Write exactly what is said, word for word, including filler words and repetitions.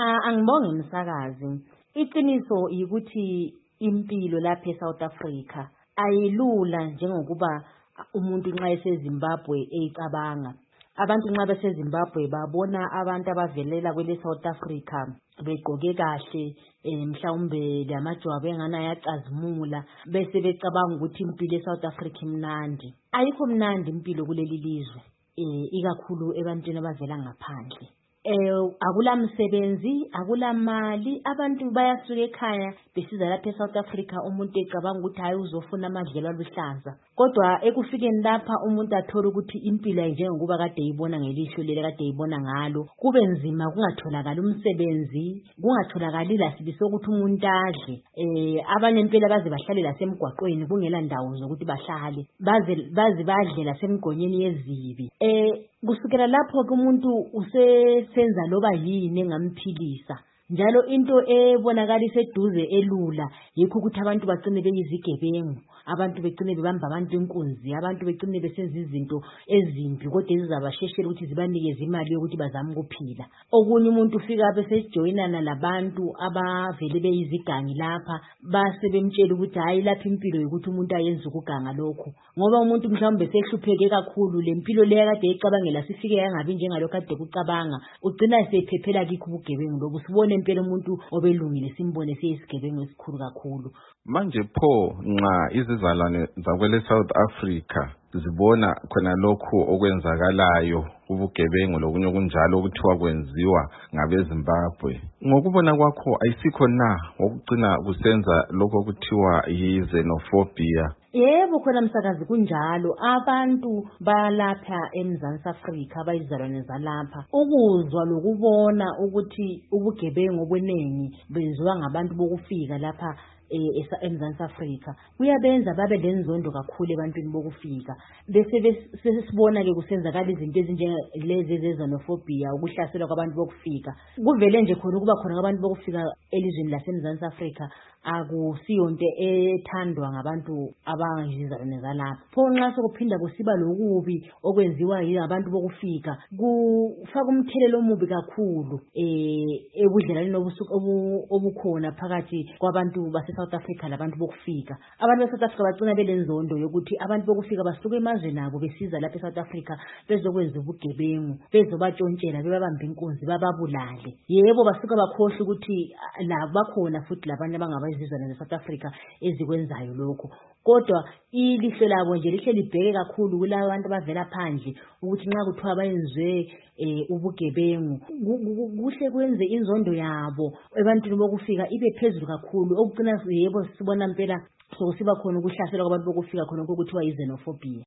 Ah, angibonge umsakazi. Iqiniso ukuthi impilo lapha eSouth Africa ayilula njengokuba umuntu nxa eseZimbabwe eyicabanga. Abantu nxa beseZimbabwe babona abantu abavelela kwele South Africa begqoke kahle, mhlawumbe lamajwabu engana yacazimula bese becabanga ukuthi impilo eSouth Africa imnandi. Ayikho mnandi impilo kuleli lizwe, eh ikakhulu ebantwini abavela ngaphandle. Eh akula msebenzi, akula mali, abantu bayasuka ekhaya besiza lapha eSouth Africa umuntu ecabanga ukuthi hayi uzofuna amadlelo aluhlaza. Kodwa ekufikeni lapha umuntu athola ukuthi impilo ayinjengokuba kade eyibona ngelihlo leli kade eyibona ngalo. Kube nzima kungatholakala umsebenzi, kungatholakala ilasibi sokuthi umuntu adle. Eh abanye impela baze bahlale la semgwaqweni kungela ndawo zokuthi bahlale. Baze baze badle la semgonyeni yezibi. Eh kusukela lapho ke umuntu usesenza loba yini engamphilisa. Njalo into ebonakala iseduze elula yikho ukuthi abantu bagcine beyizigebengu, abantu begcine bebamba abantu inkunzi, abantu begcine besenza izinto ezimbi kodwa ezizabasheshela ukuthi zibanikeze imali yokuthi bazame ukuphila. Okunye umuntu ufika bese joinana labantu abavele beyizigangi lapha base bemtshela ukuthi hayi lapha impilo ukuthi umuntu ayenza ukuganga lokho. Ngoba umuntu mhlawumbe sehlupheke kakhulu lempilo leya kade ecabangela sifike yangabi njengalokho kade kucabanga, ugcina esephephela kikho ubugebengu lobu. Sibone impela umuntu obelungile simbone seyisigebengu esikhulu kakhulu. Manje pho nxa izizalwane zakwele South Africa zibona khona lokho okwenzakalayo ubugebengu lokunye okunjalo okuthiwa kwenziwa ngabeZimbabwe, ngokubona kwakho ayisikho na okugcina kusenza lokho okuthiwa yi-xenophobia? Yebo khona msakazi kunjalo. Abantu balapha eMzansi Afrika abayizalwane zalapha ukuzwa lokubona ukuthi ubugebengu obuningi benziwa ngabantu bokufika lapha eMzansi Afrika kuyabenza babe lenzondo kakhulu ebantwini bokufika. Bese sesibona ke kusenzakala izinto ezinjengalezi ze-xenophobia, ukuhlaselwa kwabantu bokufika. Kuvele nje khona ukuba khona abantu bokufika elizweni laseMzansi Afrika akusiyonto ethandwa ngabantu abangizizalwane zalapha. Pho nxa sokuphinda kusiba lokubi okwenziwa yibantu bokufika kufaka umthelelo omubi kakhulu eh ebudlelaneni obukhona phakathi kwabantu base South Africa labantu bokufika. Abantu base South Africa bagcina belenzondo yokuthi abantu bokufika basuka emazweni abo besiza lapha eSouth Africa bezokwenza ubugebengu, bezobatshontshela, bebabamba inkunzi, bababulale. Yebo basuka bakhohle ukuthi la bakhona futhi labanye abangaba izizwana ze-South Africa ezikwenzayo lokho. Kodwa ilihlo labo nje lihle libheke kakhulu kulabo bantu abavela phandle ukuthi nxa kuthiwa bayenzwe ubugebengu kuhle kwenze inzondo yabo ebantwini bokufika ibe phezulu kakhulu okugcina yebo sibona impela sokusiba khona ukuhlaselwa kwabantu bokufika khona okuthiwa yi-xenophobia.